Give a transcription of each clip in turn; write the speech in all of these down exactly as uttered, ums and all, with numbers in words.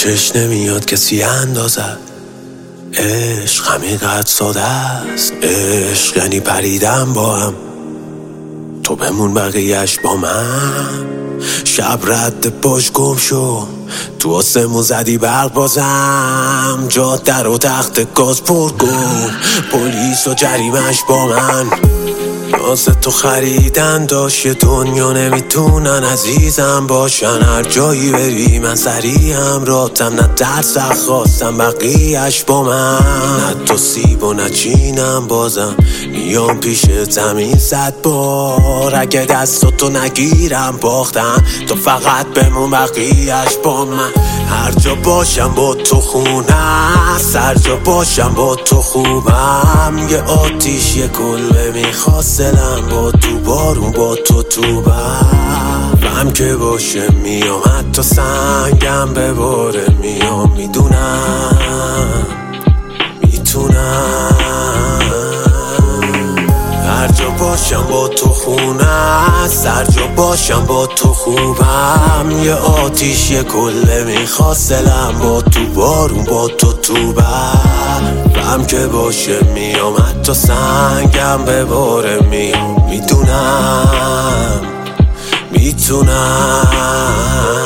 چشم نمیاد کسی اندازد. عشق همینقدر ساده است. عشق یعنی پریدم با هم، تو بمون بقیهش با من. شب رد پاش گم شو، تو آسمون زدی برق بازم. جاده رو تخت گاز پر کن، پلیس و جریمش با من. ناز تو خریدن داشت دنیا نمیتونن عزیزم باشن. هر جایی بری من سریعم راتم، نه درس خواستم بقیهش با من. نه تو سیب و نه چینم بازم میام پیش زمین صد بار. اگه دستاتو نگیرم باختم، تو فقط بمون بقیهش با من. هر جا باشم با تو خونه است، هر جا باشم با تو خوبم. یه آتیش یه کلبه میخواست دلم با تو بارون با تو تو بم. غم که باشه میام حتی سنگم به باره میام. میدونم میتونم هر جا باشم با تو خونه است، هر جا باشم با تو خوبم. یه آتیش یه کله میخواست دلم با تو بارون با تو تو بم. غم که باشه میام حتی سنگم به باره میام. میدونم میتونم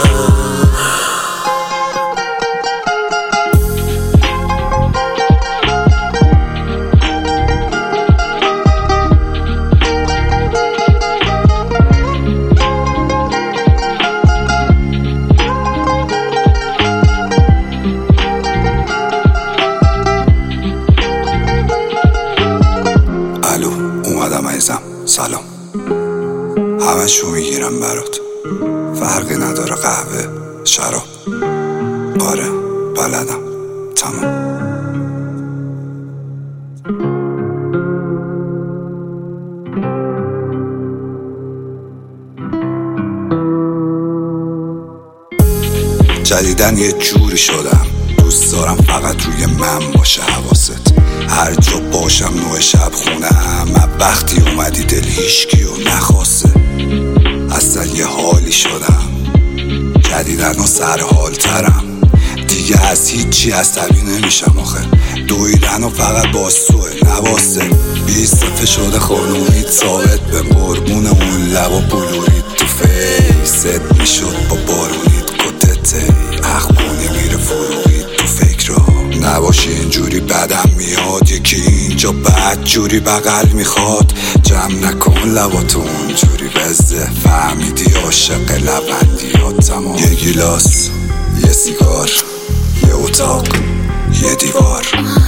سلام، همه شو میگیرم برات، فرقی نداره قهوه شراب. آره بلدم، تمام. جدیدن یه جوری شدم، دوست دارم فقط روی من باشه حواست. هر جا باشم نوع شب خونم، وقتی اومدی دل هیشکی و نخواسته. اصلا یه حالی شدم، جدیدن و سرحال ترم. دیگه از هیچی عصبی نمیشم آخه، دویدن و فقط با سوه نواسته. بیست صفحه شده خانومیت ثابت به قربون اون لب و بلورید تو فیست. میشد با بارونید کتته اخبونی میره فروغید تو فکرها. نباشی اینجوری بدم میاد، یکی اینجا بد جوری بغل میخواد. جمع نکن لباتو اونجوری بزده، فهمیدی عاشق لبندی ها تمام. یه گیلاس، یه سیگار، یه اتاق، یه دیوار.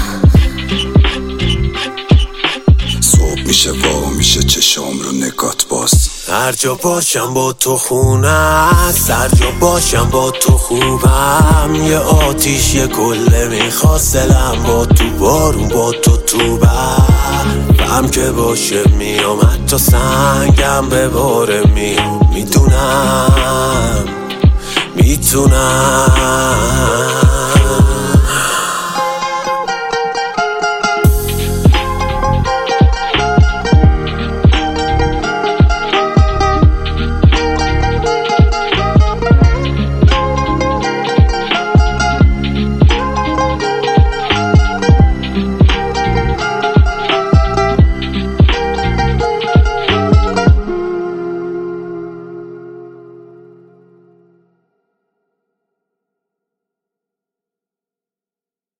صبح میشه وا میشه چشم رو نگات باز. هر جا باشم با تو خونه است، هر جا باشم با تو خوبم. یه آتیش یه کله میخواست دلم با تو بارون با تو تو بم. غم که باشه میام حتی سنگم به باره میام. میدونم میتونم